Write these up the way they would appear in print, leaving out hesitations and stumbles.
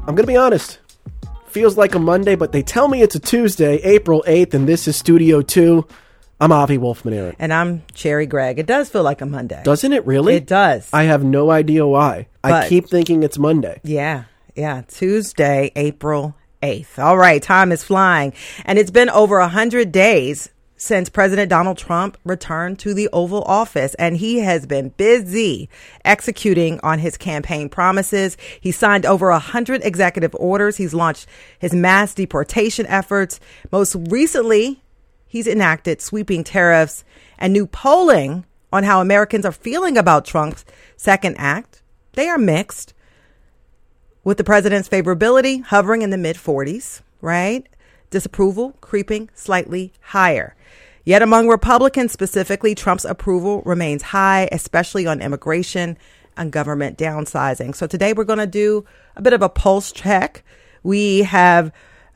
I'm going to be honest. Feels like a Monday, but they tell me it's a Tuesday, April 8th, and this is Studio 2. I'm Avi Wolfman-Arent. And I'm Cherry Gregg. It does feel like a Monday. Doesn't it really? It does. I have no idea why. I keep thinking it's Monday. Yeah. Tuesday, April 8th. All right. Time is flying. And it's been over 100 days since President Donald Trump returned to the Oval Office, and he has been busy executing on his campaign promises. He signed over 100 executive orders. He's launched his mass deportation efforts. Most recently, he's enacted sweeping tariffs and new polling on how Americans are feeling about Trump's second act. They are mixed, with the president's favorability hovering in the mid-40s, right? Disapproval creeping slightly higher. Yet among Republicans specifically, Trump's approval remains high, especially on immigration and government downsizing. So today we're going to do a bit of a pulse check. We have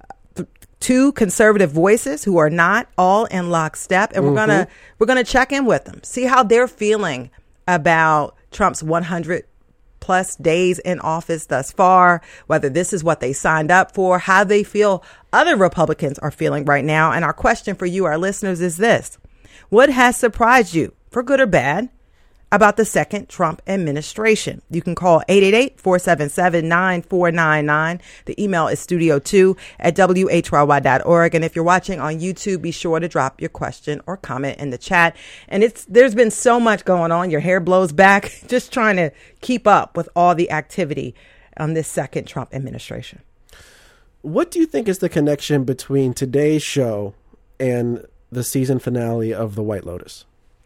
two conservative voices who are not all in lockstep, and we're gonna check in with them, see how they're feeling about Trump's 100 plus days in office thus far, whether this is what they signed up for, how they feel other Republicans are feeling right now. And our question for you, our listeners, is this: what has surprised you, for good or bad, about the second Trump administration? You can call 888-477-9499. The email is studio2@whyy.org. And if you're watching on YouTube, be sure to drop your question or comment in the chat. And there's been so much going on. Your hair blows back, just trying to keep up with all the activity on this second Trump administration. What do you think is the connection between today's show and the season finale of The White Lotus?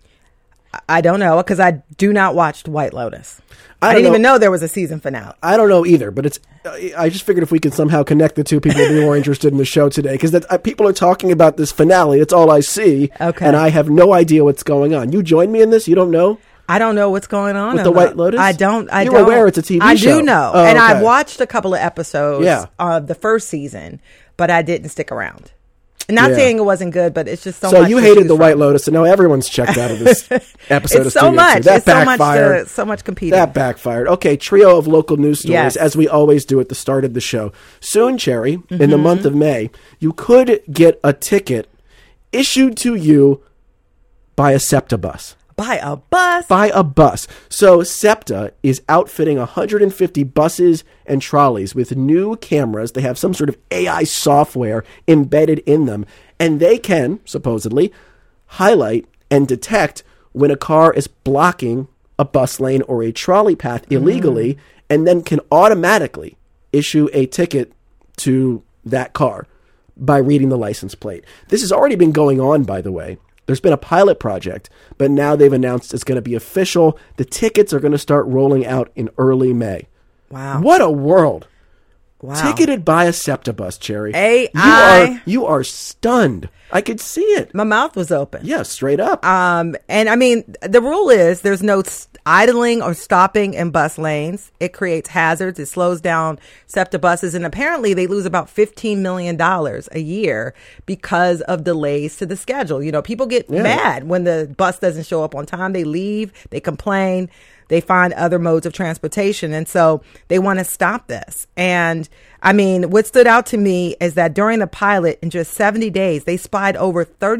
I don't know, because I do not watch White Lotus. I didn't even know there was a season finale. I don't know either, but I just figured if we could somehow connect the two, people would be more interested in the show today, because people are talking about this finale. It's all I see, and I have no idea what's going on. You join me in this? You don't know? I don't know what's going on with the White Lotus. You're aware it's a TV show. I do know, and I've watched a couple of episodes of the first season, but I didn't stick around. Not saying it wasn't good, but it's just so much. So you hated the White Lotus, and now everyone's checked out of this episode of Studio 2. That backfired. So much competing. That backfired. Okay, trio of local news stories, as we always do at the start of the show. Soon, Cherry, in the month of May, you could get a ticket issued to you by a SEPTA bus. By a bus? By a bus. So SEPTA is outfitting 150 buses and trolleys with new cameras. They have some sort of AI software embedded in them, and they can, supposedly, highlight and detect when a car is blocking a bus lane or a trolley path illegally, and then can automatically issue a ticket to that car by reading the license plate. This has already been going on, by the way. There's been a pilot project, but now they've announced it's going to be official. The tickets are going to start rolling out in early May. Wow. What a world. Wow. Ticketed by a SEPTA bus, Cherry. AI. You are stunned. I could see it. My mouth was open. Yeah, straight up. And I mean, the rule is there's no idling or stopping in bus lanes. It creates hazards. It slows down SEPTA buses. And apparently they lose about $15 million a year because of delays to the schedule. You know, people get mad when the bus doesn't show up on time. They leave, they complain, they find other modes of transportation. And so they want to stop this. And I mean, what stood out to me is that during the pilot, in just 70 days, they spied over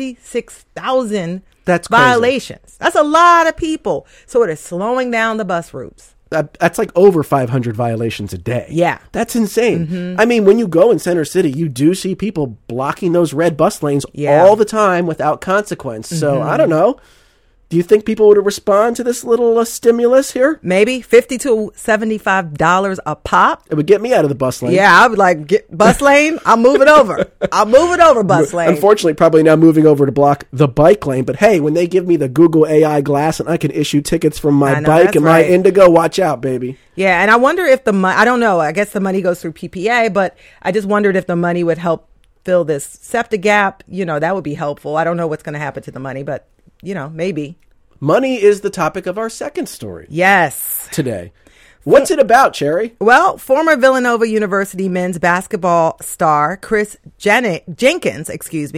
36,000 violations. That's a lot of people. So it is slowing down the bus routes. That's like over 500 violations a day. Yeah. That's insane. I mean, when you go in Center City, you do see people blocking those red bus lanes all the time without consequence. So I don't know. Do you think people would respond to this little stimulus here? Maybe $50 to $75 a pop. It would get me out of the bus lane. Yeah, I would like, get bus lane. I'll move it over. Bus lane. Unfortunately, probably now moving over to block the bike lane. But hey, when they give me the Google AI glass and I can issue tickets from my bike and my Indigo, watch out, baby. Yeah, and I wonder if the money, I don't know, I guess the money goes through PPA, but I just wondered if the money would help fill this SEPTA gap. You know, that would be helpful. I don't know what's going to happen to the money, but you know, maybe. Money is the topic of our second story. Yes. Today. What's it about, Cherry? Well, former Villanova University men's basketball star Chris Jenkins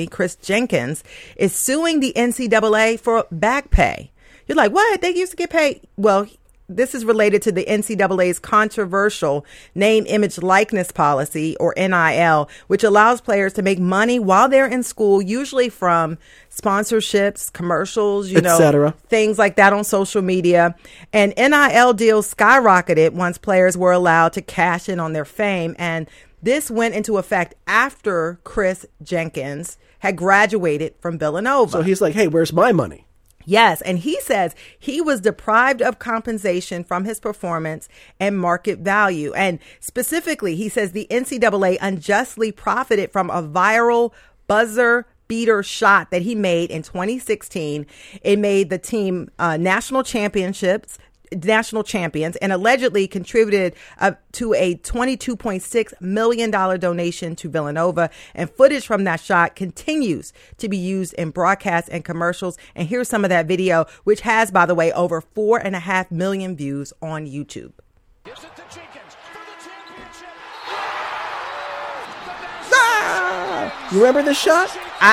is suing the NCAA for back pay. You're like, what? They used to get paid. Well, this is related to the NCAA's controversial name, image, likeness policy, or NIL, which allows players to make money while they're in school, usually from sponsorships, commercials, etc. Things like that on social media. And NIL deals skyrocketed once players were allowed to cash in on their fame. And this went into effect after Chris Jenkins had graduated from Villanova. So he's like, hey, where's my money? Yes, and he says he was deprived of compensation from his performance and market value. And specifically, he says the NCAA unjustly profited from a viral buzzer beater shot that he made in 2016. It made the team national champions and allegedly contributed to a $22.6 million donation to Villanova. And footage from that shot continues to be used in broadcasts and commercials. And here's some of that video, which has, by the way, over 4.5 million views on YouTube. Gives it to Jenkins for the championship. You remember this shot?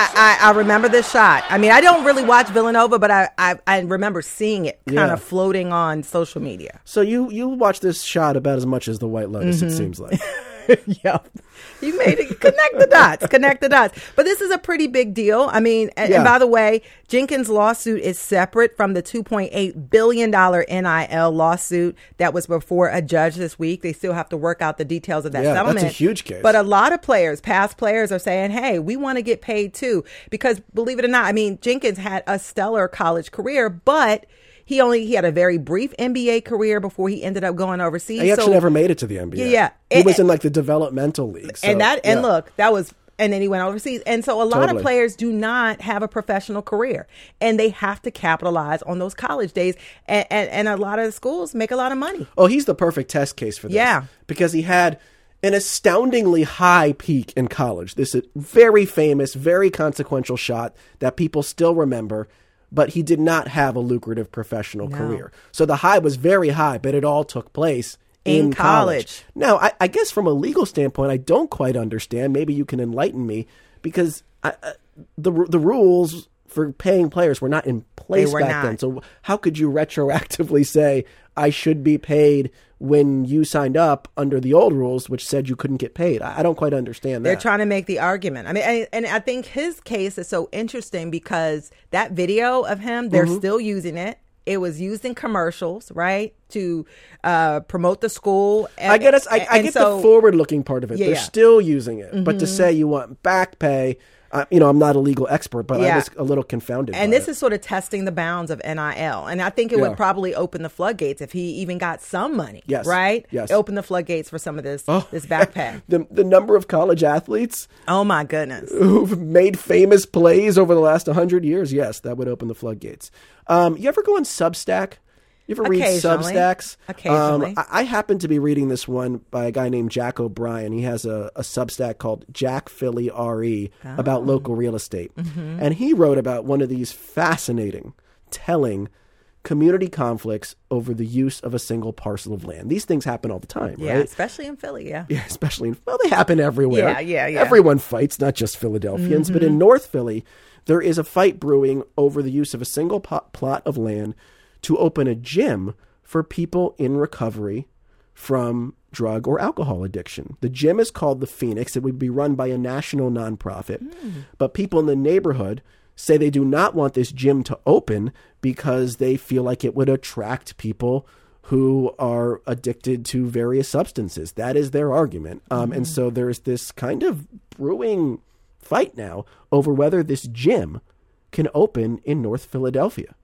I remember this shot. I mean, I don't really watch Villanova, but I remember seeing it kind of floating on social media. So you watch this shot about as much as the White Lotus, it seems like. Yep. You made it. Connect the dots. But this is a pretty big deal. I mean, and by the way, Jenkins' lawsuit is separate from the $2.8 billion NIL lawsuit that was before a judge this week. They still have to work out the details of that settlement. That's a huge case. But a lot of players, past players, are saying, hey, we want to get paid too. Because believe it or not, I mean, Jenkins had a stellar college career, but he had a very brief NBA career before he ended up going overseas. He actually never made it to the NBA. Yeah. He was in like the developmental league. So, and look, that was, and then he went overseas. And so a lot of players do not have a professional career, and they have to capitalize on those college days. And a lot of the schools make a lot of money. Oh, he's the perfect test case for this. Yeah. Because he had an astoundingly high peak in college. This very famous, very consequential shot that people still remember. But he did not have a lucrative professional career. So the high was very high, but it all took place in college. Now, I guess from a legal standpoint, I don't quite understand. Maybe you can enlighten me, because the rules for paying players were not in place back then. So how could you retroactively say I should be paid when you signed up under the old rules, which said you couldn't get paid? I don't quite understand that. They're trying to make the argument. I mean, and I think his case is so interesting because that video of him, they're still using it. It was used in commercials, right, to promote the school. I get the forward-looking part of it. They're still using it. But to say you want back pay, I'm not a legal expert, but I was a little confounded. And this is sort of testing the bounds of NIL. And I think it would probably open the floodgates if he even got some money, right? Yes. Open the floodgates for some of this back pay. The number of college athletes. Oh, my goodness. Who've made famous plays over the last 100 years. Yes, that would open the floodgates. You ever go on Substack? You ever read Substacks? Occasionally. I happen to be reading this one by a guy named Jack O'Brien. He has a Substack called Jack Philly RE about local real estate. And he wrote about one of these fascinating, telling community conflicts over the use of a single parcel of land. These things happen all the time, right? Especially in Philly, Yeah, especially they happen everywhere. Yeah. Everyone fights, not just Philadelphians. But in North Philly, there is a fight brewing over the use of a single plot of land to open a gym for people in recovery from drug or alcohol addiction. The gym is called the Phoenix. It would be run by a national nonprofit. But people in the neighborhood say they do not want this gym to open because they feel like it would attract people who are addicted to various substances. That is their argument. And so there's this kind of brewing fight now over whether this gym can open in North Philadelphia.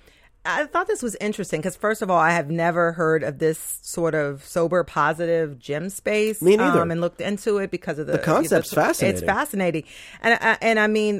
I thought this was interesting because, first of all, I have never heard of this sort of sober, positive gym space. Me neither. And looked into it because of the concept's fascinating. It's fascinating. And I mean,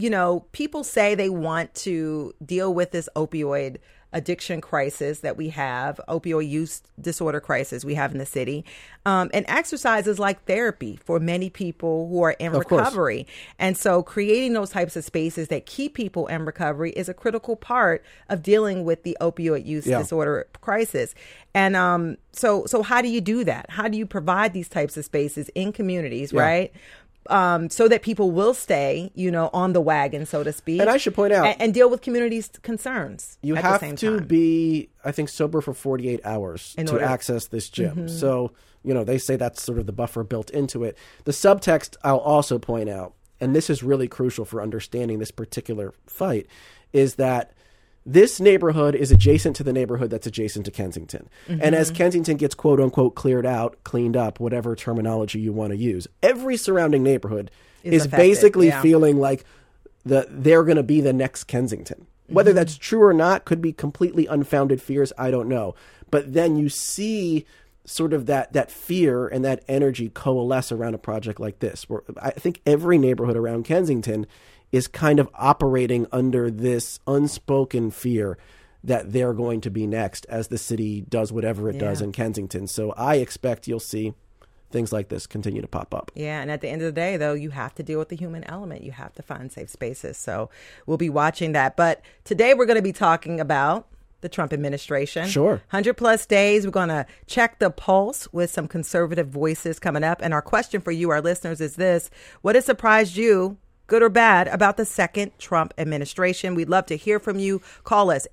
people say they want to deal with this opioid addiction crisis that we have, opioid use disorder crisis we have in the city. And exercise is like therapy for many people who are in recovery. And so creating those types of spaces that keep people in recovery is a critical part of dealing with the opioid use disorder crisis. And so how do you do that? How do you provide these types of spaces in communities, right? so that people will stay, on the wagon, so to speak. And I should point out, and deal with communities' concerns. You at have the same to time. be, I think, sober for 48 hours to access this gym. So, they say that's sort of the buffer built into it. The subtext I'll also point out, and this is really crucial for understanding this particular fight, is that this neighborhood is adjacent to the neighborhood that's adjacent to Kensington. And as Kensington gets, quote unquote, cleared out, cleaned up, whatever terminology you want to use, every surrounding neighborhood is affected, basically yeah. feeling like they're going to be the next Kensington. Whether that's true or not could be completely unfounded fears. I don't know. But then you see sort of that fear and that energy coalesce around a project like this, where I think every neighborhood around Kensington is kind of operating under this unspoken fear that they're going to be next as the city does whatever it does in Kensington. So I expect you'll see things like this continue to pop up. Yeah, and at the end of the day, though, you have to deal with the human element. You have to find safe spaces. So we'll be watching that. But today we're going to be talking about the Trump administration. Sure. 100 plus days. We're going to check the pulse with some conservative voices coming up. And our question for you, our listeners, is this: what has surprised you, good or bad, about the second Trump administration? We'd love to hear from you. Call us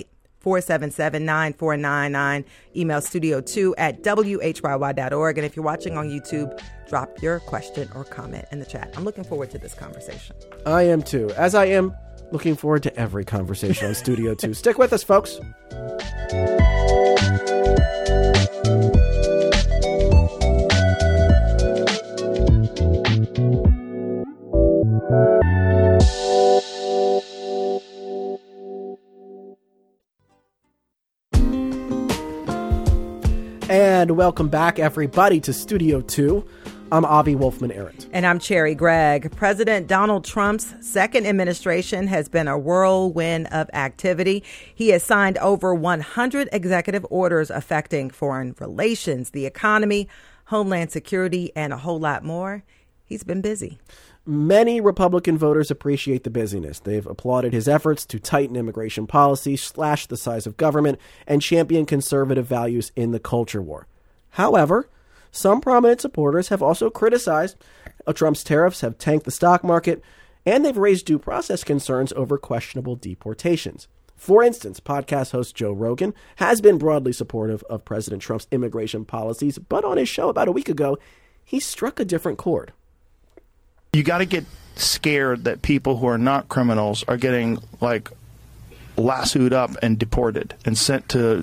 888-477-9499. Email studio2@whyy.org. And if you're watching on YouTube, drop your question or comment in the chat. I'm looking forward to this conversation. I am too, as I am looking forward to every conversation on Studio 2. Stick with us, folks. And welcome back, everybody, to Studio 2. I'm Avi Wolfman-Arent. And I'm Cherry Gregg. President Donald Trump's second administration has been a whirlwind of activity. He has signed over 100 executive orders affecting foreign relations, the economy, homeland security, and a whole lot more. He's been busy. Many Republican voters appreciate the busyness. They've applauded his efforts to tighten immigration policy, slash the size of government, and champion conservative values in the culture war. However, some prominent supporters have also criticized how Trump's tariffs have tanked the stock market, and they've raised due process concerns over questionable deportations. For instance, podcast host Joe Rogan has been broadly supportive of President Trump's immigration policies, but on his show about a week ago, he struck a different chord. You got to get scared that people who are not criminals are getting, lassoed up and deported and sent to,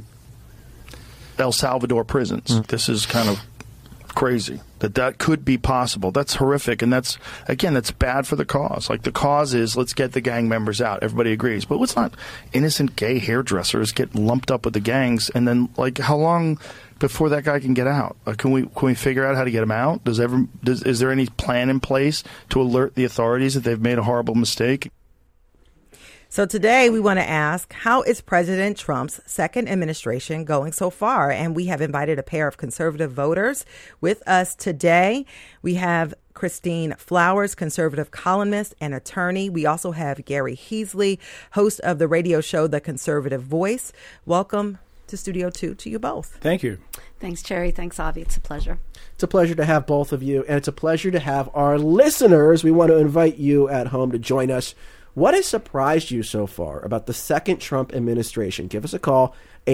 El Salvador prisons. This is kind of crazy that could be possible. That's horrific. And that's bad for the cause. The cause is, let's get the gang members out. Everybody agrees. But let's not innocent gay hairdressers get lumped up with the gangs. And then, how long before that guy can get out? Can we figure out how to get him out? Is there any plan in place to alert the authorities that they've made a horrible mistake? So today we want to ask, how is President Trump's second administration going so far? And we have invited a pair of conservative voters with us today. We have Christine Flowers, conservative columnist and attorney. We also have Gary Heasley, host of the radio show The Conservative Voice. Welcome to Studio 2 to you both. Thank you. Thanks, Cherry. Thanks, Avi. It's a pleasure. It's a pleasure to have both of you, and it's a pleasure to have our listeners. We want to invite you at home to join us. What has surprised you so far about the second Trump administration? Give us a call,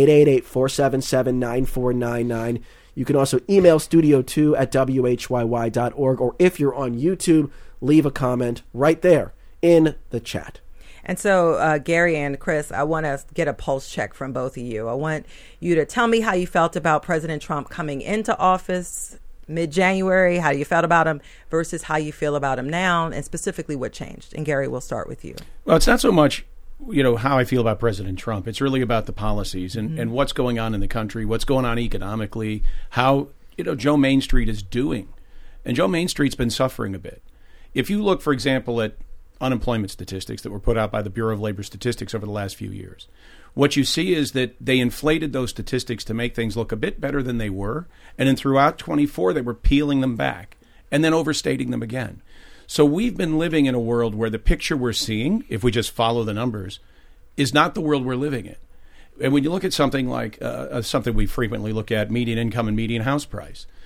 888-477-9499. You can also email studio2@whyy.org, or if you're on YouTube, leave a comment right there in the chat. And so, Gary and Chris, I want to get a pulse check from both of you. I want you to tell me how you felt about President Trump coming into office mid-January, how you felt about him versus how you feel about him now, and specifically what changed. And Gary, we'll start with you. Well, it's not so much, how I feel about President Trump. It's really about the policies and what's going on in the country, what's going on economically, how, Joe Main Street is doing. And Joe Main Street's been suffering a bit. If you look, for example, at unemployment statistics that were put out by the Bureau of Labor Statistics over the last few years, what you see is that they inflated those statistics to make things look a bit better than they were. And then throughout 24, they were peeling them back and then overstating them again. So we've been living in a world where the picture we're seeing, if we just follow the numbers, is not the world we're living in. And when you look at something like something we frequently look at, median income and median house price,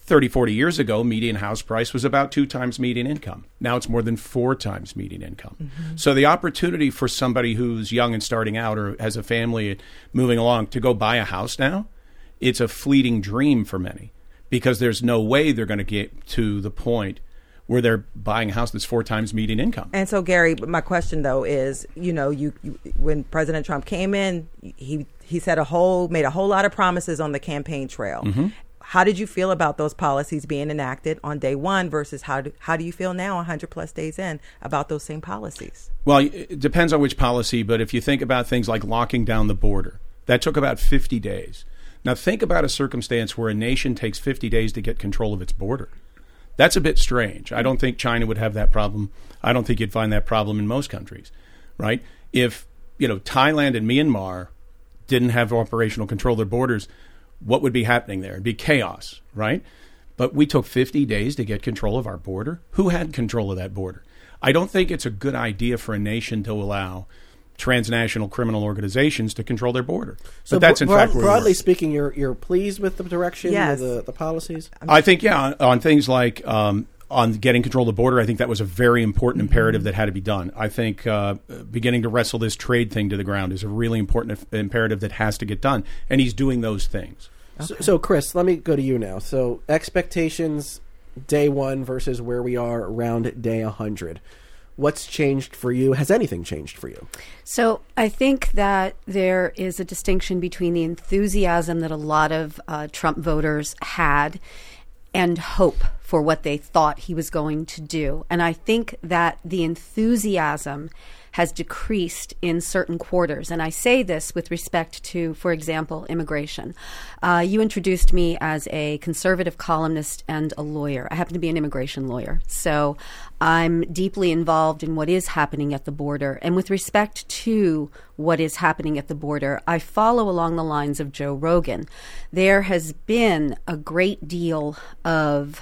30, 40 years ago, median house price was about 2 times median income. Now it's more than 4 times median income. Mm-hmm. So the opportunity for somebody who's young and starting out or has a family moving along to go buy a house now, it's a fleeting dream for many because there's no way they're going to get to the point where they're buying a house that's 4 times median income. And so, Gary, my question, though, is, you when President Trump came in, he said made a whole lot of promises on the campaign trail. Mm-hmm. How did you feel about those policies being enacted on day one versus how do you feel now 100 plus days in about those same policies? Well, it depends on which policy, but if you think about things like locking down the border, that took about 50 days. Now think about a circumstance where a nation takes 50 days to get control of its border. That's a bit strange. I don't think China would have that problem. I don't think you'd find that problem in most countries, right? If, Thailand and Myanmar didn't have operational control of their borders, what would be happening there? It'd be chaos, right? But we took 50 days to get control of our border. Who had control of that border? I don't think it's a good idea for a nation to allow transnational criminal organizations to control their border. So but that's in fact broadly speaking, you're pleased with the direction yes. of the policies? I think, on things like on getting control of the border, I think that was a very important imperative that had to be done. I think beginning to wrestle this trade thing to the ground is a really important imperative that has to get done, and he's doing those things. Okay. So, Chris, let me go to you now. So, expectations day one versus where we are around day 100. What's changed for you? Has anything changed for you? So I think that there is a distinction between the enthusiasm that a lot of Trump voters had and hope for what they thought he was going to do. And I think that the enthusiasm has decreased in certain quarters. And I say this with respect to, for example, immigration. You introduced me as a conservative columnist and a lawyer. I happen to be an immigration lawyer. So I'm deeply involved in what is happening at the border. And with respect to what is happening at the border, I follow along the lines of Joe Rogan. There has been a great deal of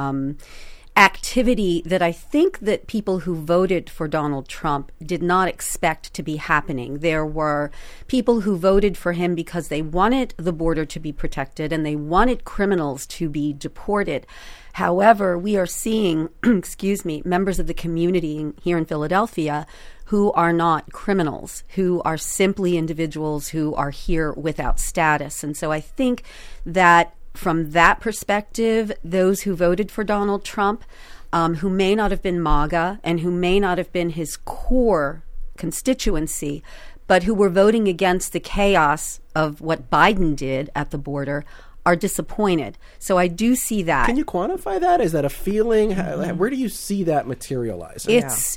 activity that I think that people who voted for Donald Trump did not expect to be happening. There were people who voted for him because they wanted the border to be protected and they wanted criminals to be deported. However, we are seeing, members of the community here in Philadelphia who are not criminals, who are simply individuals who are here without status. And so I think that from that perspective, those who voted for Donald Trump, who may not have been MAGA and who may not have been his core constituency, but who were voting against the chaos of what Biden did at the border, are disappointed. So I do see that. Can you quantify that? Is that a feeling? Where do you see that materializing?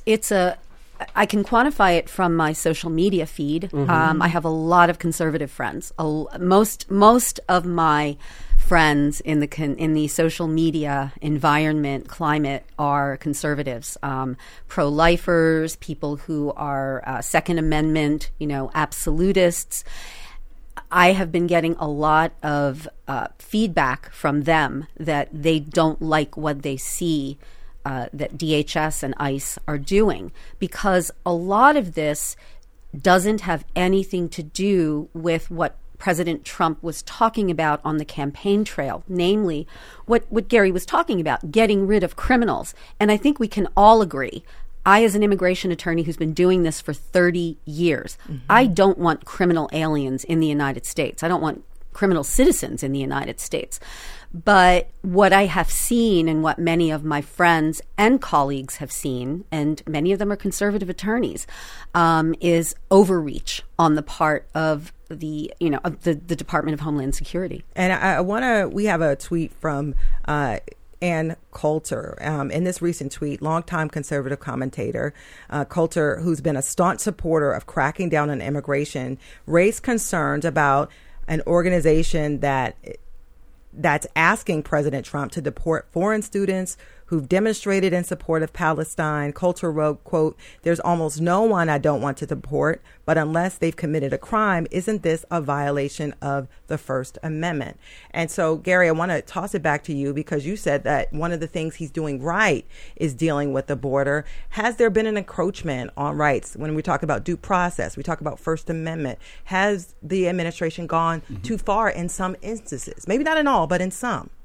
I can quantify it from my social media feed. Mm-hmm. I have a lot of conservative friends. Most of my friends in the social media environment climate are conservatives, pro-lifers, people who are Second Amendment, absolutists. I have been getting a lot of feedback from them that they don't like what they see that DHS and ICE are doing, because a lot of this doesn't have anything to do with what President Trump was talking about on the campaign trail, namely what Gary was talking about, getting rid of criminals. And I think we can all agree, I, as an immigration attorney who's been doing this for 30 years, I don't want criminal aliens in the United States. I don't want criminal citizens in the United States. But what I have seen and what many of my friends and colleagues have seen, and many of them are conservative attorneys, is overreach on the part of the Department of Homeland Security. And we have a tweet from Ann Coulter. In this recent tweet, longtime conservative commentator Coulter, who's been a staunch supporter of cracking down on immigration, raised concerns about an organization that's asking President Trump to deport foreign students who've demonstrated in support of Palestine. Coulter wrote, quote, "There's almost no one I don't want to deport, but unless they've committed a crime, isn't this a violation of the First Amendment?" And so, Gary, I want to toss it back to you, because you said that one of the things he's doing right is dealing with the border. Has there been an encroachment on rights? When we talk about due process, we talk about First Amendment. Has the administration gone too far in some instances? Maybe not in all, but in some.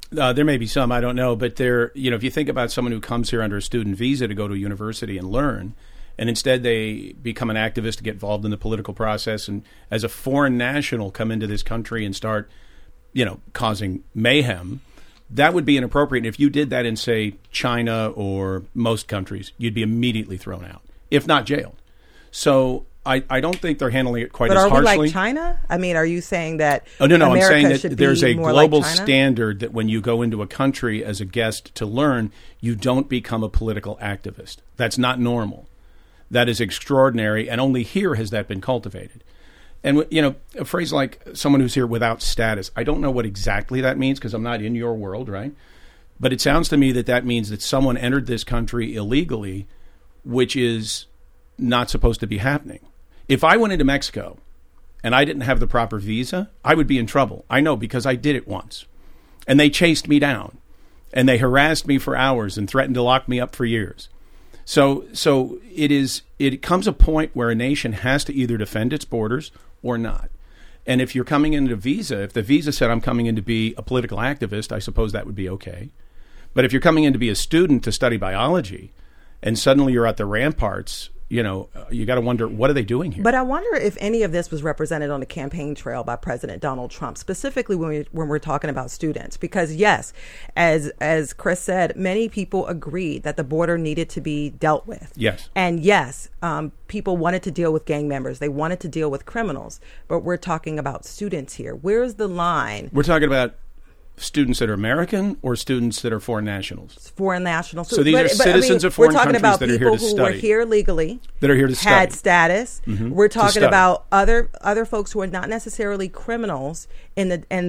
There may be some, I don't know, but if you think about someone who comes here under a student visa to go to a university and learn, and instead they become an activist to get involved in the political process, and as a foreign national come into this country and start, causing mayhem, that would be inappropriate. If you did that in, say, China or most countries, you'd be immediately thrown out, if not jailed. So I don't think they're handling it quite as harshly. But are we like China? I mean, are you saying that No, America I'm saying that should there's be a more global like China? standard that when you go into a country as a guest to learn, you don't become a political activist. That's not normal. That is extraordinary, and only here has that been cultivated. And, a phrase like someone who's here without status, I don't know what exactly that means because I'm not in your world, right? But it sounds to me that means that someone entered this country illegally, which is not supposed to be happening. If I went into Mexico and I didn't have the proper visa, I would be in trouble. I know because I did it once. And they chased me down, and they harassed me for hours and threatened to lock me up for years. So it comes a point where a nation has to either defend its borders or not. And if you're coming in if the visa said I'm coming in to be a political activist, I suppose that would be okay. But if you're coming in to be a student to study biology, and suddenly you're at the ramparts, you got to wonder, what are they doing here? But I wonder if any of this was represented on the campaign trail by President Donald Trump, specifically when we're talking about students. Because, yes, as Chris said, many people agreed that the border needed to be dealt with. Yes. And, yes, people wanted to deal with gang members. They wanted to deal with criminals. But we're talking about students here. Where's the line? We're talking about students that are American or students that are foreign nationals? Foreign nationals. So these are citizens of foreign countries that are here to study. We're talking about people who were here legally. That are here to study. Had status. Mm-hmm. We're talking about other folks who are not necessarily criminals in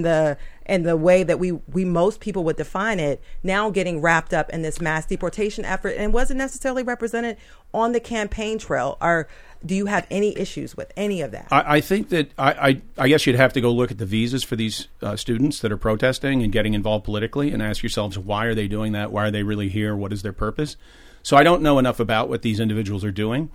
the way that we most people would define it, now getting wrapped up in this mass deportation effort and wasn't necessarily represented on the campaign trail. Do you have any issues with any of that? I think that I guess you'd have to go look at the visas for these students that are protesting and getting involved politically and ask yourselves, why are they doing that? Why are they really here? What is their purpose? So I don't know enough about what these individuals are doing.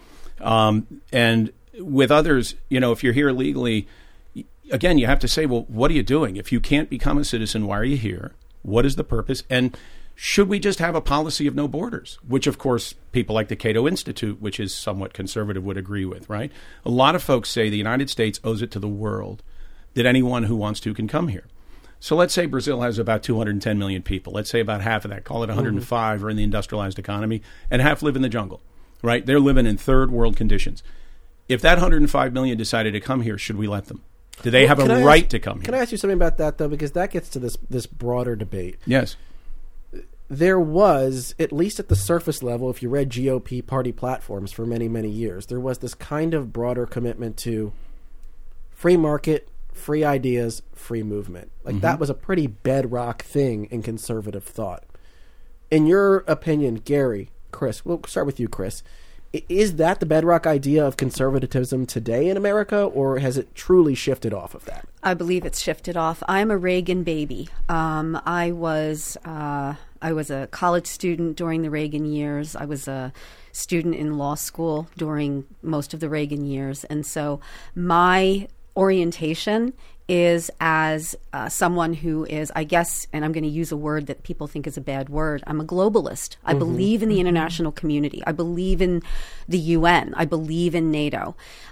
And with others, if you're here legally, again, you have to say, well, what are you doing? If you can't become a citizen, why are you here? What is the purpose? And should we just have a policy of no borders, which, of course, people like the Cato Institute, which is somewhat conservative, would agree with, right? A lot of folks say the United States owes it to the world that anyone who wants to can come here. So let's say Brazil has about 210 million people. Let's say about half of that, call it 105, are in the industrialized economy, and half live in the jungle, right? They're living in third world conditions. If that 105 million decided to come here, should we let them? Do they have a right to come here? Can I ask you something about that, though? Because that gets to this broader debate. Yes. There was, at least at the surface level, if you read GOP party platforms for many, many years, there was this kind of broader commitment to free market, free ideas, free movement. Like that was a pretty bedrock thing in conservative thought. In your opinion, Gary, Chris, we'll start with you, Chris. Is that the bedrock idea of conservatism today in America, or has it truly shifted off of that? I believe it's shifted off. I'm a Reagan baby. I was a college student during the Reagan years. I was a student in law school during most of the Reagan years. And so my orientation is as someone who is, I guess, and I'm going to use a word that people think is a bad word, I'm a globalist. I believe in the international community. I believe in the UN. I believe in NATO.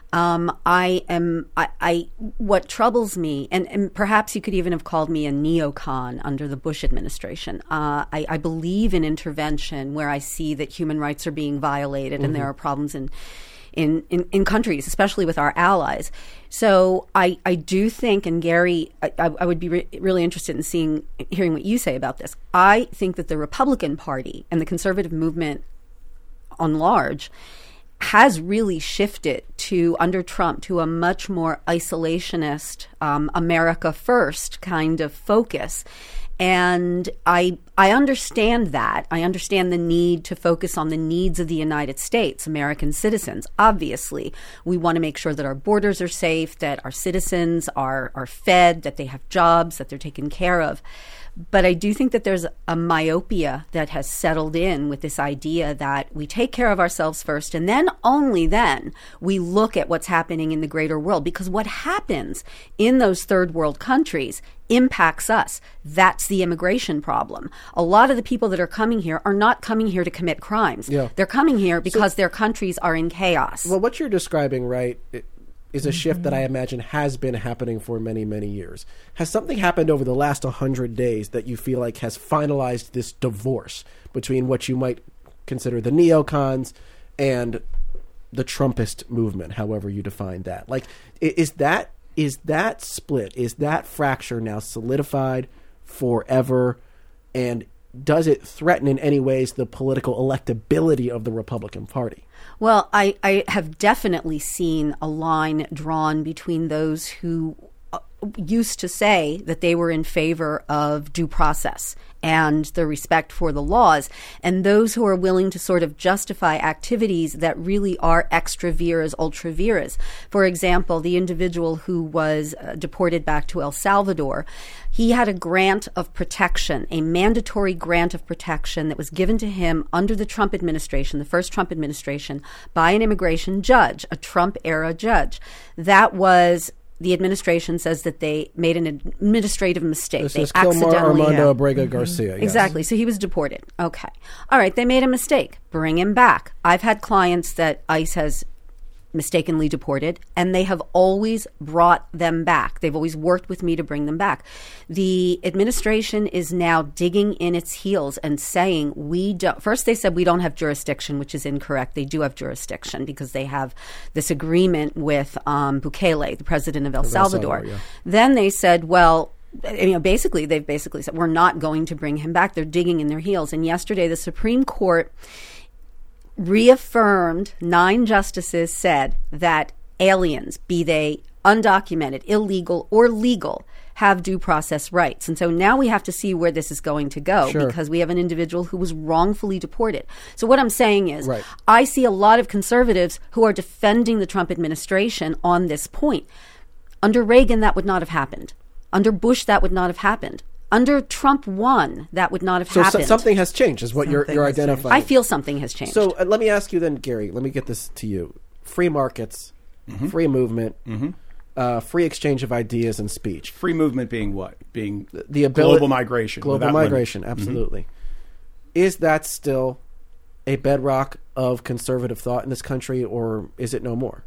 What troubles me, and perhaps you could even have called me a neocon under the Bush administration. I believe in intervention where I see that human rights are being violated and there are problems in countries, especially with our allies. So I do think, and Gary, I would be really interested in hearing what you say about this. I think that the Republican Party and the conservative movement on large has really shifted under Trump to a much more isolationist, America first kind of focus. And I understand that. I understand the need to focus on the needs of the United States, American citizens. Obviously, we want to make sure that our borders are safe, that our citizens are fed, that they have jobs, that they're taken care of. But I do think that there's a myopia that has settled in with this idea that we take care of ourselves first, and then only then we look at what's happening in the greater world. Because what happens in those third world countries impacts us. That's the immigration problem. A lot of the people that are coming here are not coming here to commit crimes. Yeah. They're coming here because their countries are in chaos. Well, what you're describing, right, is a shift that I imagine has been happening for many, many years. Has something happened over the last 100 days that you feel like has finalized this divorce between what you might consider the neocons and the Trumpist movement, however you define that? Like, is that split, is that fracture now solidified forever? And does it threaten in any ways the political electability of the Republican Party? Well, I have definitely seen a line drawn between those who used to say that they were in favor of due process and the respect for the laws, and those who are willing to sort of justify activities that really are extra vires, ultra vires. For example, the individual who was deported back to El Salvador, he had a grant of protection, a mandatory grant of protection that was given to him under the Trump administration, the first Trump administration, by an immigration judge, a Trump-era judge. That was... The administration says that they made an administrative mistake. This they is Kilmar Armando Abrega Garcia. Yes. Exactly. So he was deported. Okay. All right. They made a mistake. Bring him back. I've had clients that ICE has mistakenly deported, and they have always brought them back. They've always worked with me to bring them back. The administration is now digging in its heels and saying we don't. First, they said we don't have jurisdiction, which is incorrect. They do have jurisdiction because they have this agreement with Bukele, the president of El Salvador. Yeah. Then they said, well, they've basically said we're not going to bring him back. They're digging in their heels. And yesterday, the Supreme Court reaffirmed, 9 justices said that aliens, be they undocumented, illegal, or legal, have due process rights. And so now we have to see where this is going to go because we have an individual who was wrongfully deported. So what I'm saying is I see a lot of conservatives who are defending the Trump administration on this point. Under Reagan, that would not have happened. Under Bush, that would not have happened. Under Trump 1, that would not have happened. So something has changed, is what you're identifying. I feel something has changed. So let me ask you then, Gary, let me get this to you. Free markets, free movement, free exchange of ideas and speech. Free movement being what? Being the ability, global migration. Global migration, absolutely. Is that still a bedrock of conservative thought in this country, or is it no more?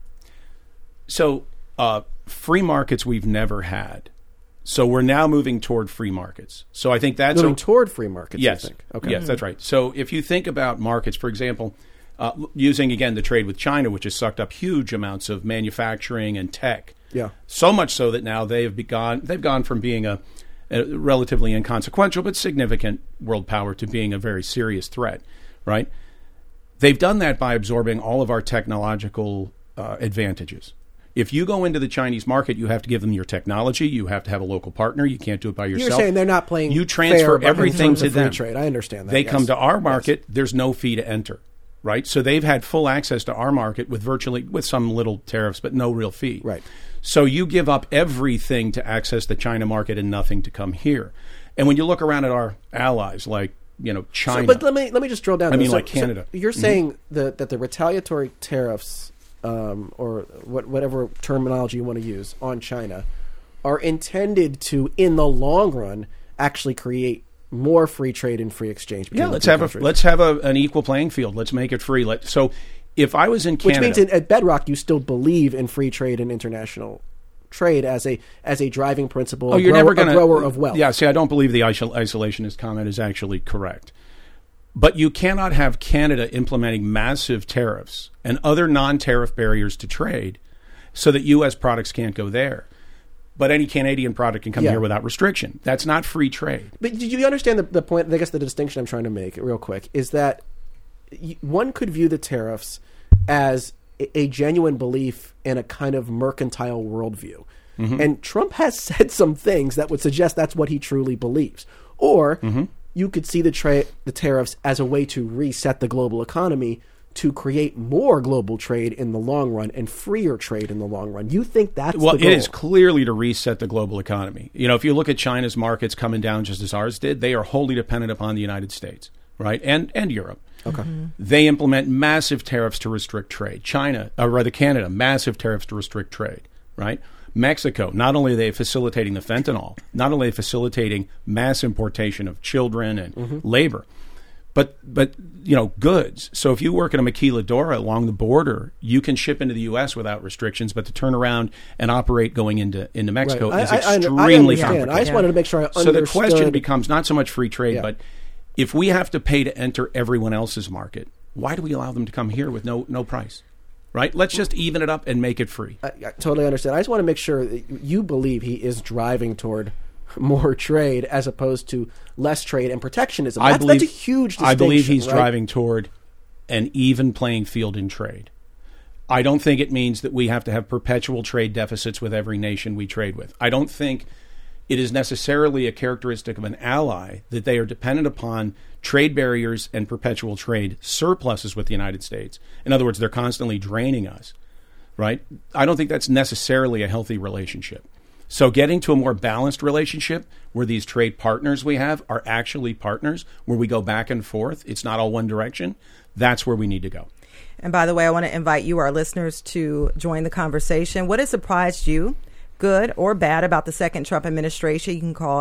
So free markets we've never had. So we're now moving toward free markets. So I think that's moving toward free markets. Yes. You think? Okay. Yes, that's right. So if you think about markets, for example, using again the trade with China, which has sucked up huge amounts of manufacturing and tech. Yeah. So much so that now they've gone from being a relatively inconsequential but significant world power to being a very serious threat. Right. They've done that by absorbing all of our technological advantages. If you go into the Chinese market, you have to give them your technology. You have to have a local partner. You can't do it by yourself. You're saying they're not playing You transfer fair everything to them. Free trade. I understand that. They come to our market. There's no fee to enter, right? So they've had full access to our market with some little tariffs, but no real fee. Right. So you give up everything to access the China market and nothing to come here. And when you look around at our allies, like China, but let me just drill down. Like Canada. So you're saying that the retaliatory tariffs, or whatever terminology you want to use, on China are intended to, in the long run, actually create more free trade and free exchange. Yeah, let's have an equal playing field. Let's make it free. So if I was in Canada, which means at bedrock you still believe in free trade and international trade as a driving principle. Oh, you're never going to grower of wealth. Yeah, see, I don't believe the isolationist comment is actually correct. But you cannot have Canada implementing massive tariffs and other non-tariff barriers to trade so that U.S. products can't go there. But any Canadian product can come here without restriction. That's not free trade. But did you understand the point? I guess the distinction I'm trying to make real quick is that one could view the tariffs as a genuine belief in a kind of mercantile worldview. Mm-hmm. And Trump has said some things that would suggest that's what he truly believes. Or you could see the tariffs as a way to reset the global economy to create more global trade in the long run and freer trade in the long run. You think that's the goal? It is clearly to reset the global economy. If you look at China's markets coming down just as ours did, they are wholly dependent upon the United States, right? And Europe. Okay. They implement massive tariffs to restrict trade. Canada, massive tariffs to restrict trade, right? Mexico, not only are they facilitating the fentanyl, not only are they facilitating mass importation of children and labor, but goods. So if you work at a maquiladora along the border, you can ship into the U.S. without restrictions, but to turn around and operate going into Mexico is extremely complicated. I just wanted to make sure I understood. So the question becomes not so much free trade, but if we have to pay to enter everyone else's market, why do we allow them to come here with no price? Right? Let's just even it up and make it free. I totally understand. I just want to make sure that you believe he is driving toward more trade as opposed to less trade and protectionism. That's a huge distinction. I believe he's right? driving toward an even playing field in trade. I don't think it means that we have to have perpetual trade deficits with every nation we trade with. I don't think it is necessarily a characteristic of an ally that they are dependent upon trade barriers and perpetual trade surpluses with the United States. In other words, they're constantly draining us, right? I don't think that's necessarily a healthy relationship. So getting to a more balanced relationship where these trade partners we have are actually partners, where we go back and forth, it's not all one direction, that's where we need to go. And by the way, I want to invite you, our listeners, to join the conversation. What has surprised you, good or bad, about the second Trump administration? You can call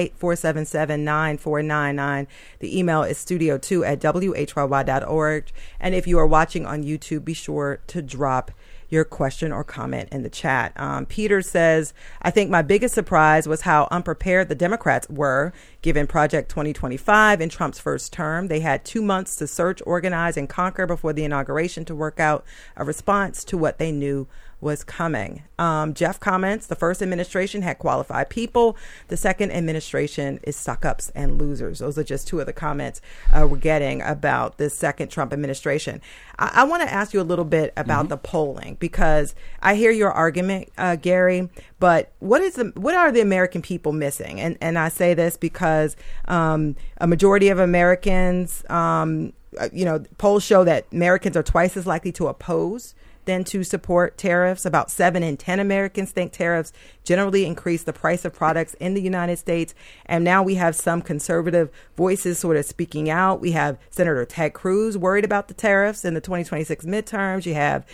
888-477-9499. The email is studio2@whyy.org. And if you are watching on YouTube, be sure to drop your question or comment in the chat. Peter says, I think my biggest surprise was how unprepared the Democrats were given Project 2025 in Trump's first term. They had 2 months to search, organize, and conquer before the inauguration to work out a response to what they knew was coming. Jeff comments, the first administration had qualified people. The second administration is suck-ups and losers. Those are just two of the comments we're getting about this second Trump administration. I want to ask you a little bit about the polling, because I hear your argument, Gary, but what are the American people missing? And I say this because a majority of Americans, polls show that Americans are twice as likely to oppose than to support tariffs. About 7 in 10 Americans think tariffs generally increase the price of products in the United States. And now we have some conservative voices sort of speaking out. We have Senator Ted Cruz worried about the tariffs in the 2026 midterms. You have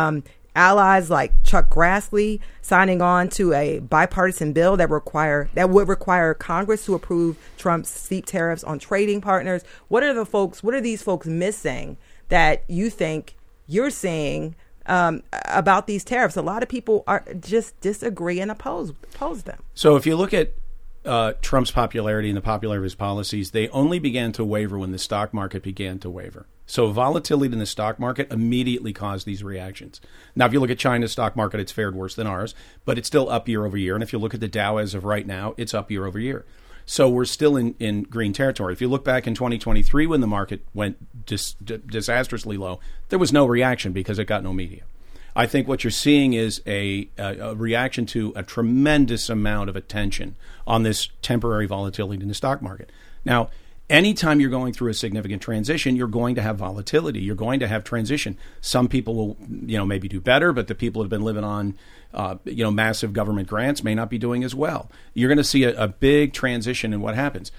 allies like Chuck Grassley signing on to a bipartisan bill that would require Congress to approve Trump's steep tariffs on trading partners. What are these folks missing that you think you're seeing about these tariffs? A lot of people are just disagree and oppose them. So if you look at Trump's popularity and the popularity of his policies, they only began to waver when the stock market began to waver. So volatility in the stock market immediately caused these reactions. Now, if you look at China's stock market, it's fared worse than ours, but it's still up year over year. And if you look at the Dow as of right now, it's up year over year. So we're still in green territory. If you look back in 2023 when the market went disastrously low, there was no reaction because it got no media. I think what you're seeing is a reaction to a tremendous amount of attention on this temporary volatility in the stock market. Now, anytime you're going through a significant transition, you're going to have volatility. You're going to have transition. Some people will, maybe do better, but the people who have been living on, massive government grants may not be doing as well. You're going to see a big transition in what happens.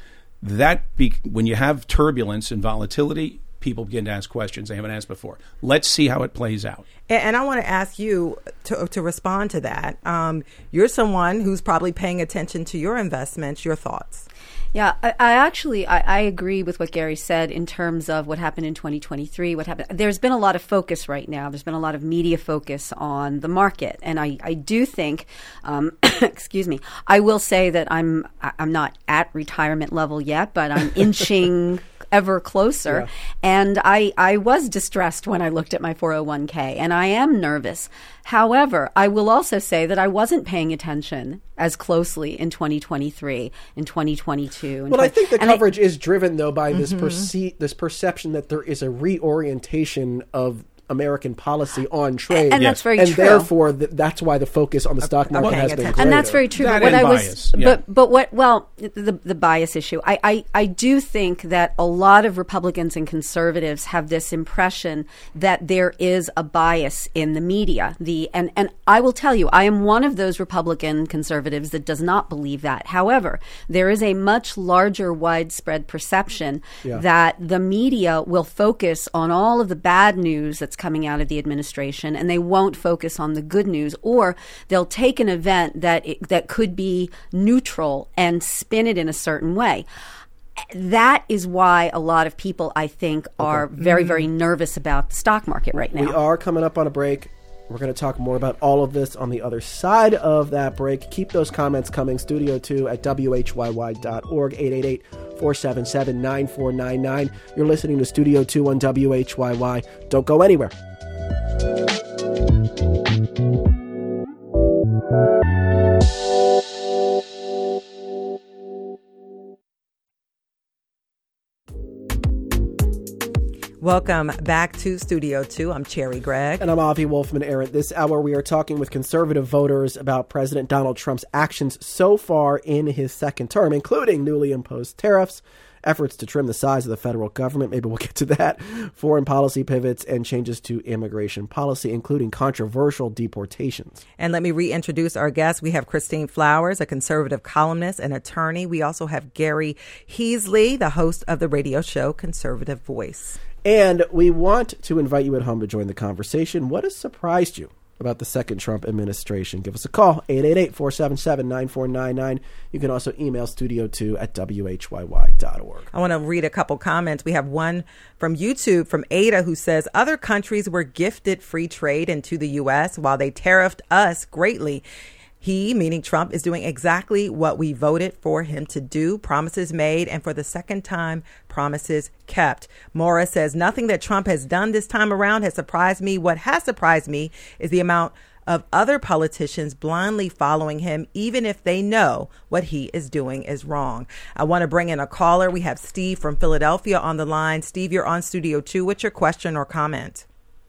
When you have turbulence and volatility, people begin to ask questions they haven't asked before. Let's see how it plays out. And I want to ask you to respond to that. You're someone who's probably paying attention to your investments. Your thoughts? Yeah, I agree with what Gary said in terms of what happened in 2023, what happened. There's been a lot of focus right now. There's been a lot of media focus on the market. And I do think, excuse me, I will say that I'm not at retirement level yet, but I'm inching ever closer. Yeah. And I was distressed when I looked at my 401k, and I am nervous. However, I will also say that I wasn't paying attention as closely in 2023, in 2022. Well, I think the coverage is driven, though, by this perception that there is a reorientation of American policy on trade. And that's very true. And therefore, that's why the focus on the stock market has been greater. And that's very true. That but and what bias. Yeah. The bias issue. I do think that a lot of Republicans and conservatives have this impression that there is a bias in the media. And I will tell you, I am one of those Republican conservatives that does not believe that. However, there is a much larger widespread perception that the media will focus on all of the bad news that's coming out of the administration, and they won't focus on the good news, or they'll take an event that could be neutral and spin it in a certain way. That is why a lot of people, I think, are very, very nervous about the stock market right now. We are coming up on a break. We're going to talk more about all of this on the other side of that break. Keep those comments coming. Studio 2 at WHYY.org, 888-477-9499. You're listening to Studio 2 on WHYY. Don't go anywhere. Welcome back to Studio 2. I'm Cherry Gregg. And I'm Avi Wolfman-Arent. This hour we are talking with conservative voters about President Donald Trump's actions so far in his second term, including newly imposed tariffs, efforts to trim the size of the federal government, maybe we'll get to that, foreign policy pivots, and changes to immigration policy, including controversial deportations. And let me reintroduce our guests. We have Christine Flowers, a conservative columnist and attorney. We also have Gary Heasley, the host of the radio show Conservative Voice. And we want to invite you at home to join the conversation. What has surprised you about the second Trump administration? Give us a call, 888-477-9499. You can also email studio2 at WHYY.org. I want to read a couple comments. We have one from YouTube from Ada who says, other countries were gifted free trade into the U.S. while they tariffed us greatly. He, meaning Trump, is doing exactly what we voted for him to do. Promises made, and for the second time, promises kept. Maura says, nothing that Trump has done this time around has surprised me. What has surprised me is the amount of other politicians blindly following him, even if they know what he is doing is wrong. I want to bring in a caller. We have Steve from Philadelphia on the line. Steve, you're on Studio 2. What's your question or comment?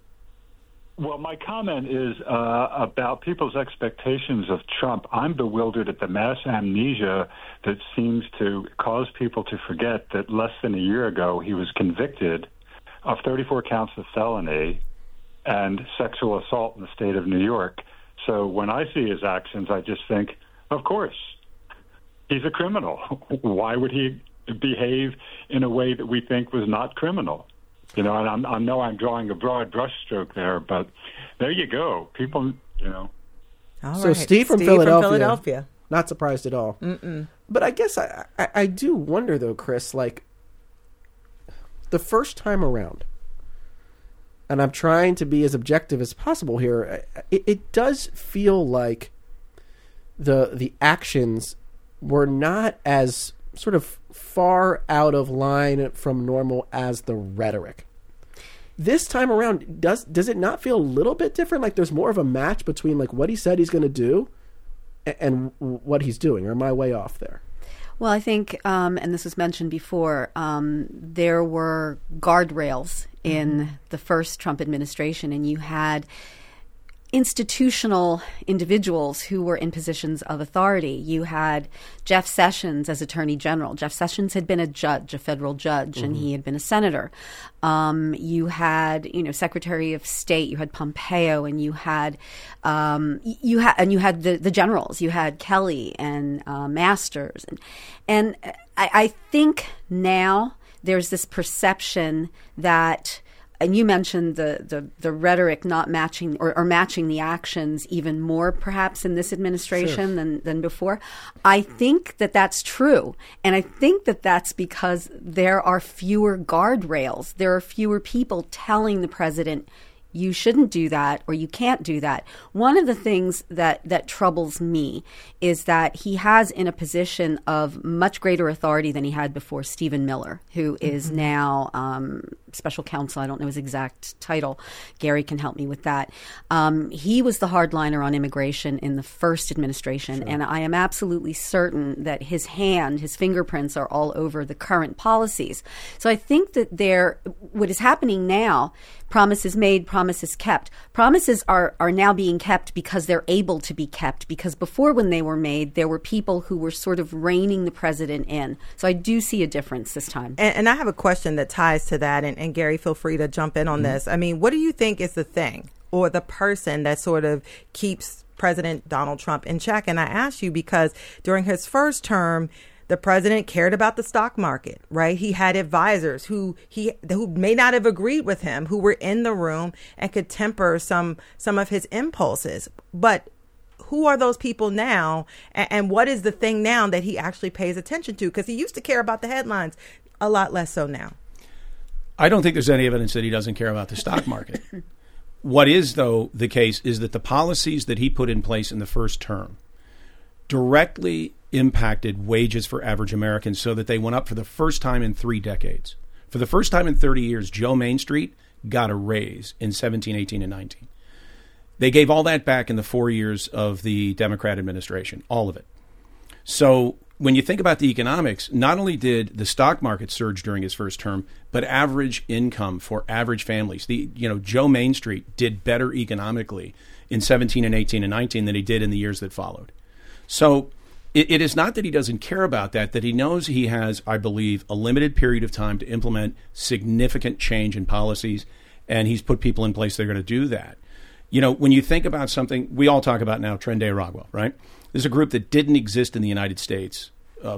Well, my comment is about people's expectations of Trump. I'm bewildered at the mass amnesia that seems to cause people to forget that less than a year ago he was convicted of 34 counts of felony and sexual assault in the state of New York. So when I see his actions, I just think, of course, he's a criminal. Why would he behave in a way that we think was not criminal? You know, and I know I'm drawing a broad brushstroke there, but there you go. People, you know. All So right. Steve from Philadelphia. Philadelphia. Not surprised at all. Mm-mm. But I guess I do wonder, though, Chris, like, the first time around, and I'm trying to be as objective as possible here, it does feel like the actions were not as sort of far out of line from normal as the rhetoric. This time around, does it not feel a little bit different? Like there's more of a match between like what he said he's going to do and what he's doing, or am I way off there? Well, I think, and this was mentioned before, there were guardrails in the first Trump administration, and you had institutional individuals who were in positions of authority. You had Jeff Sessions as Attorney General. Jeff Sessions had been a judge, a federal judge, and he had been a senator. You had, Secretary of State. You had Pompeo, and you had the generals. You had Kelly and Masters, and I think now there's this perception that. And you mentioned the rhetoric not matching or matching the actions even more perhaps in this administration than before. I think that that's true. And I think that that's because there are fewer guardrails. There are fewer people telling the president, you shouldn't do that or you can't do that. One of the things that troubles me is that he has in a position of much greater authority than he had before Stephen Miller, who is now special counsel. I don't know his exact title. Gary can help me with that. He was the hardliner on immigration in the first administration, and I am absolutely certain that his fingerprints are all over the current policies. So I think that what is happening now, promises made, promises kept. Promises are now being kept because they're able to be kept, because before when they were made, there were people who were sort of reining the president in. So I do see a difference this time. And I have a question that ties to that, and Gary, feel free to jump in on this. I mean, what do you think is the thing or the person that sort of keeps President Donald Trump in check? And I ask you because during his first term, The president cared about the stock market, right? He had advisors who may not have agreed with him, who were in the room and could temper some of his impulses. But who are those people now? And what is the thing now that he actually pays attention to? Because he used to care about the headlines, a lot less so now. I don't think there's any evidence that he doesn't care about the stock market. What is, though, the case is that the policies that he put in place in the first term directly impacted wages for average Americans so that they went up for the first time in 3 decades. For the first time in 30 years, Joe Main Street got a raise in 17, 18, and 19. They gave all that back in the 4 years of the Democrat administration, all of it. So when you think about the economics, not only did the stock market surge during his first term, but average income for average families. Joe Main Street did better economically in 17 and 18 and 19 than he did in the years that followed. So it is not that he doesn't care about that he knows he has, I believe, a limited period of time to implement significant change in policies, and he's put people in place that are going to do that. When you think about something, we all talk about now Tren de Aragua, right? There's a group that didn't exist in the United States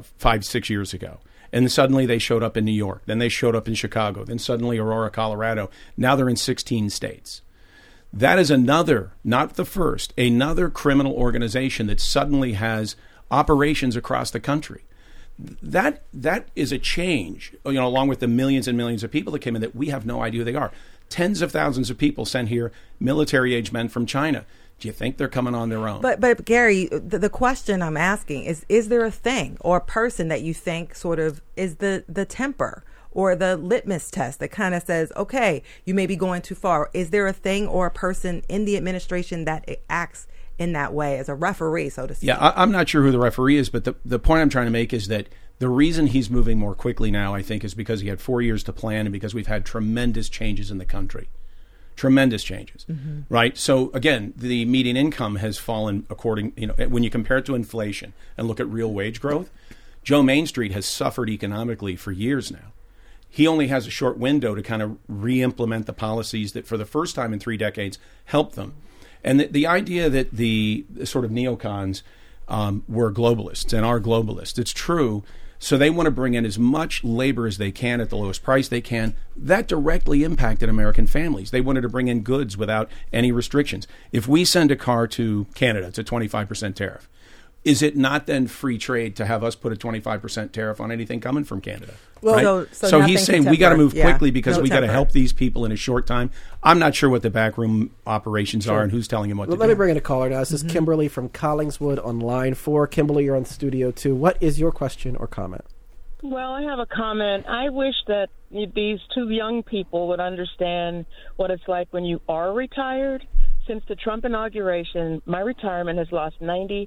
5-6 years ago. And suddenly they showed up in New York. Then they showed up in Chicago. Then suddenly Aurora, Colorado. Now they're in 16 states. That is another, not the first, another criminal organization that suddenly has operations across the country. That is a change, along with the millions and millions of people that came in that we have no idea who they are. Tens of thousands of people sent here, military-age men from China. Do you think they're coming on their own? But Gary, the question I'm asking is there a thing or a person that you think sort of is the temper or the litmus test that kind of says, okay, you may be going too far? Is there a thing or a person in the administration that acts in that way as a referee, so to speak? Yeah, I'm not sure who the referee is, but the point I'm trying to make is that the reason he's moving more quickly now, I think, is because he had 4 years to plan and because we've had tremendous changes in the country. Tremendous changes, right? So, again, the median income has fallen when you compare it to inflation and look at real wage growth, Joe Main Street has suffered economically for years now. He only has a short window to kind of re-implement the policies that for the first time in 3 decades helped them. And the idea that the sort of neocons were globalists and are globalists, it's true. So they want to bring in as much labor as they can at the lowest price they can. That directly impacted American families. They wanted to bring in goods without any restrictions. If we send a car to Canada, it's a 25% tariff. Is it not then free trade to have us put a 25% tariff on anything coming from Canada? Well, right? so he's saying we got to move quickly because we got to temper. help these people in a short time. I'm not sure what the backroom operations are and who's telling him what to do. Let me bring in a caller now. This is Kimberly from Collingswood on line 4. Kimberly, you're on Studio 2. What is your question or comment? Well, I have a comment. I wish that these two young people would understand what it's like when you are retired. Since the Trump inauguration, my retirement has lost $90,000.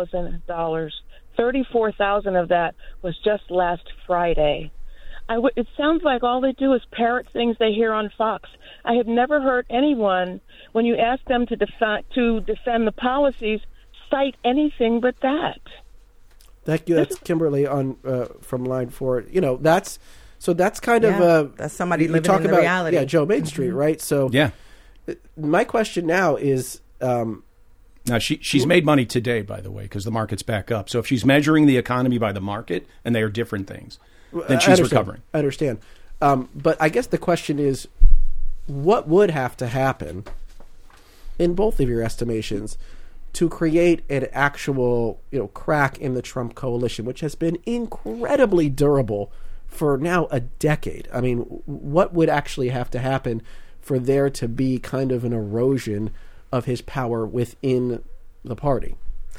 $34,000 of that was just last Friday. It sounds like all they do is parrot things they hear on Fox. I have never heard anyone, when you ask them to defend the policies, cite anything but that. Thank you. That's Kimberly on from line 4. That's kind of that's somebody living in the reality. Yeah, Joe Main Street, right? So yeah, my question now is. Now, she's made money today, by the way, because the market's back up. So if she's measuring the economy by the market, and they are different things, then she's recovering. I understand. But I guess the question is, what would have to happen, in both of your estimations, to create an actual crack in the Trump coalition, which has been incredibly durable for now a decade? I mean, what would actually have to happen for there to be kind of an erosion of his power within the party?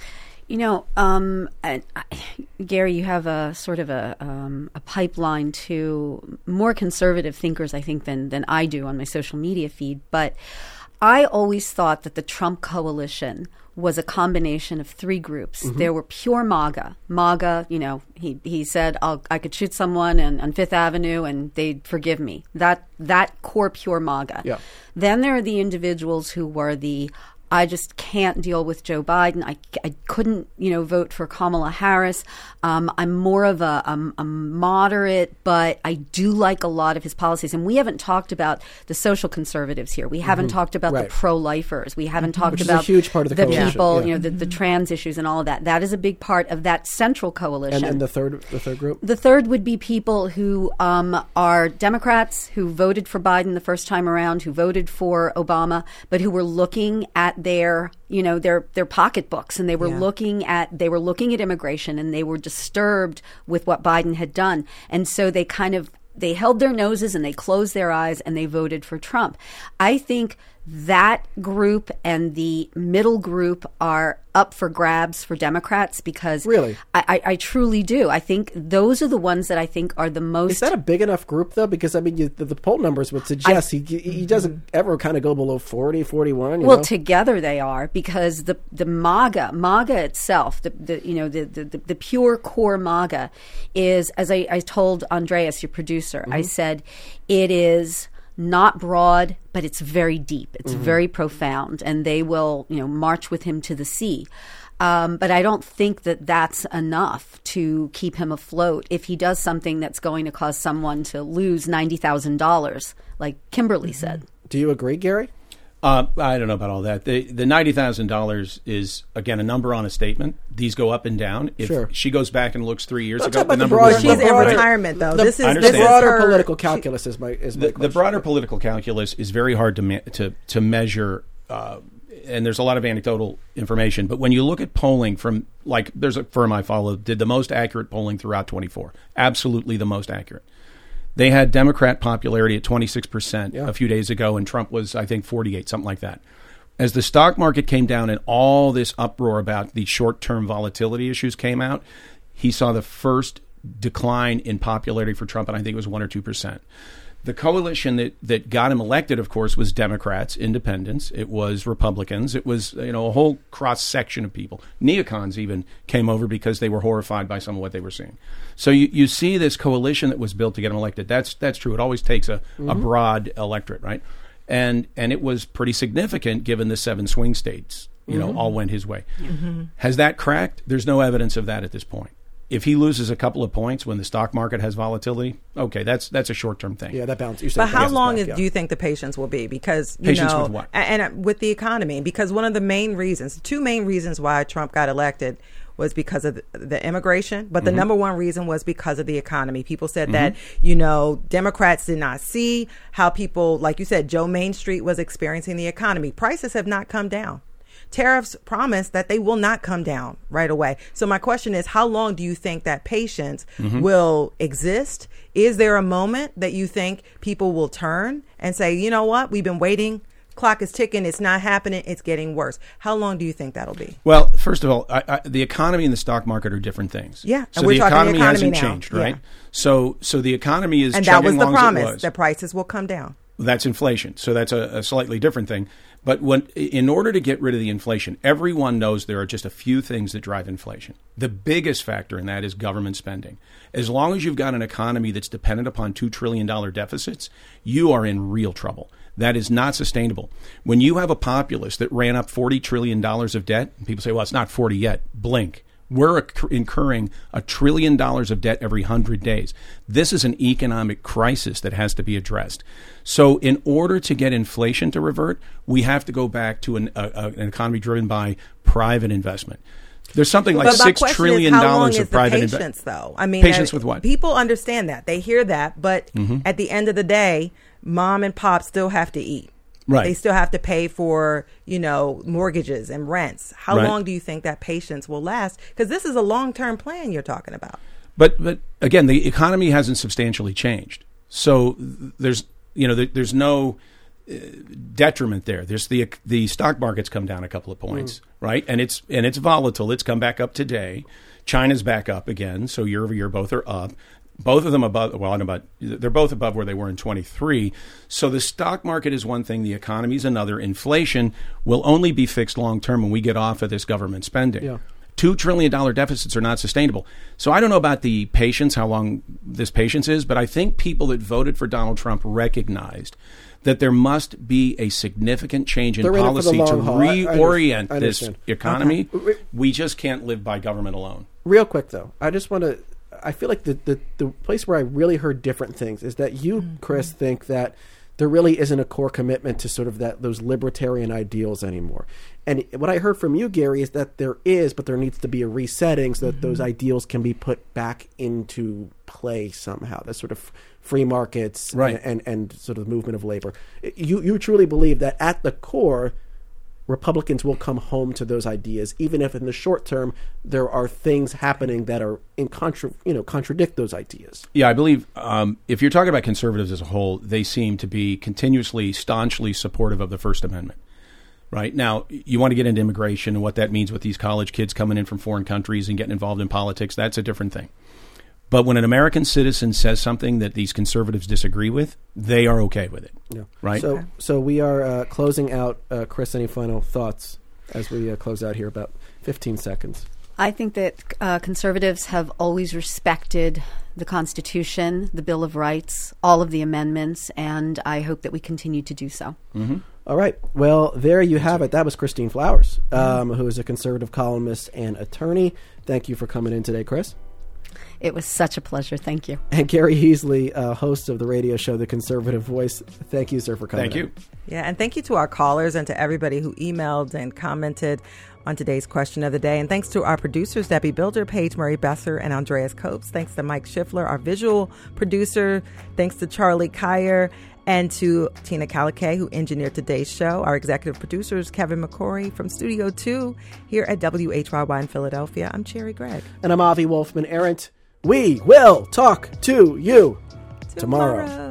Gary, you have a sort of a pipeline to more conservative thinkers, I think, than I do on my social media feed. But I always thought that the Trump coalition was a combination of 3 groups. Mm-hmm. There were pure MAGA. MAGA, he said, I could shoot someone on Fifth Avenue and they'd forgive me. That core pure MAGA. Yeah. Then there are the individuals who were the I just can't deal with Joe Biden. I couldn't, vote for Kamala Harris. I'm more of a moderate, but I do like a lot of his policies. And we haven't talked about the social conservatives here. We haven't talked about the pro-lifers. We haven't talked about a huge part of the coalition. People, the trans issues and all of that. That is a big part of that central coalition. And the third group? The third would be people who are Democrats who voted for Biden the first time around, who voted for Obama, but who were looking at their pocketbooks, and they were looking at immigration, and they were disturbed with what Biden had done, and so they held their noses and they closed their eyes and they voted for Trump. I think that group and the middle group are up for grabs for Democrats because really, I truly do. I think those are the ones that I think are the most. Is that a big enough group though? Because I mean, the poll numbers would suggest he doesn't ever kind of go below 40, 41. Well, together they are, because the MAGA itself, the pure core MAGA is, as I told Andreas, your producer, I said it is not broad, but it's very deep. It's very profound, and they will, march with him to the sea. But I don't think that that's enough to keep him afloat if he does something that's going to cause someone to lose $90,000, like Kimberly said. Do you agree, Gary? I don't know about all that. The $90,000 is, again, a number on a statement. These go up and down. If she goes back and looks 3 years ago, the number was she's in retirement, though. The broader political calculus is my question. The broader political calculus is very hard to measure, and there's a lot of anecdotal information. But when you look at polling from, like, there's a firm I follow, did the most accurate polling throughout 24. Absolutely the most accurate. They had Democrat popularity at 26% a few days ago, and Trump was, I think, 48, something like that. As the stock market came down and all this uproar about the short-term volatility issues came out, he saw the first decline in popularity for Trump, and I think it was 1 or 2%. The coalition that got him elected, of course, was Democrats, independents. It was Republicans. It was, a whole cross-section of people. Neocons even came over because they were horrified by some of what they were seeing. So you see this coalition that was built to get him elected. That's true. It always takes a broad electorate, right? And it was pretty significant given the 7 swing states, all went his way. Has that cracked? There's no evidence of that at this point. If he loses a couple of points when the stock market has volatility, okay, that's a short-term thing. Yeah, that bounces. But how long do you think the patience will be? Because patience with what? And with the economy, because one of the main reasons, 2 main reasons why Trump got elected was because of the immigration, but the number one reason was because of the economy. People said that, Democrats did not see how people, like you said, Joe Main Street was experiencing the economy. Prices have not come down. Tariffs promise that they will not come down right away. So my question is, how long do you think that patience will exist? Is there a moment that you think people will turn and say, you know what, we've been waiting, clock is ticking, it's not happening, it's getting worse? How long do you think that'll be? Well, first of all, the economy and the stock market are different things. Yeah, so and we're the talking economy hasn't now. changed, right? So the economy is and that was chugging the along as it promise was. that prices will come down. That's inflation. So that's a slightly different thing. But in order to get rid of the inflation, everyone knows there are just a few things that drive inflation. The biggest factor in that is government spending. As long as you've got an economy that's dependent upon $2 trillion deficits, you are in real trouble. That is not sustainable. When you have a populace that ran up $40 trillion of debt, and people say, well, it's not 40 yet. Blink. We're incurring $1 trillion of debt every 100 days. This is an economic crisis that has to be addressed. So in order to get inflation to revert, we have to go back to an economy driven by private investment. There's something like $6 trillion of private investment. Though, I mean, patience with what? People understand that. They hear that. But at the end of the day, mom and pop still have to eat. Right. They still have to pay for, mortgages and rents. How long do you think that patience will last? Because this is a long-term plan you're talking about. But again, the economy hasn't substantially changed. So there's no detriment there. There's the stock market's come down a couple of points, right? And it's volatile. It's come back up today. China's back up again. So year over year, both are up. Both of them they're both above where they were in 23. So the stock market is one thing, the economy is another. Inflation will only be fixed long term when we get off of this government spending. Yeah. $2 trillion deficits are not sustainable. So I don't know about the patience, how long this patience is, but I think people that voted for Donald Trump recognized that there must be a significant change in policy to reorient this economy. Okay. We just can't live by government alone. Real quick, though, I just want to, I feel like the place where I really heard different things is that you, Chris, think that there really isn't a core commitment to sort of those libertarian ideals anymore. And what I heard from you, Gary, is that there is, but there needs to be a resetting so that those ideals can be put back into play somehow. That sort of free markets, right, and sort of movement of labor. You truly believe that at the core, Republicans will come home to those ideas, even if in the short term there are things happening that are contradict those ideas. Yeah, I believe if you're talking about conservatives as a whole, they seem to be continuously, staunchly supportive of the First Amendment. Right now, you want to get into immigration and what that means with these college kids coming in from foreign countries and getting involved in politics. That's a different thing. But when an American citizen says something that these conservatives disagree with, they are okay with it. Yeah. Right? So we are closing out. Chris, any final thoughts as we close out here? About 15 seconds. I think that conservatives have always respected the Constitution, the Bill of Rights, all of the amendments, and I hope that we continue to do so. Mm-hmm. All right. Well, there you have it. That was Christine Flowers, who is a conservative columnist and attorney. Thank you for coming in today, Chris. It was such a pleasure. Thank you. And Gary Heasley, host of the radio show The Conservative Voice. Thank you, sir, for coming in. Thank you. Yeah, and thank you to our callers and to everybody who emailed and commented on today's question of the day. And thanks to our producers, Debbie Builder, Paige Murray Besser, and Andreas Copes. Thanks to Mike Schiffler, our visual producer. Thanks to Charlie Kyer and to Tina Calicay, who engineered today's show. Our executive producers, Kevin McCory from Studio 2 here at WHYY in Philadelphia. I'm Cherry Gregg. And I'm Avi Wolfman-Arent. We will talk to you tomorrow.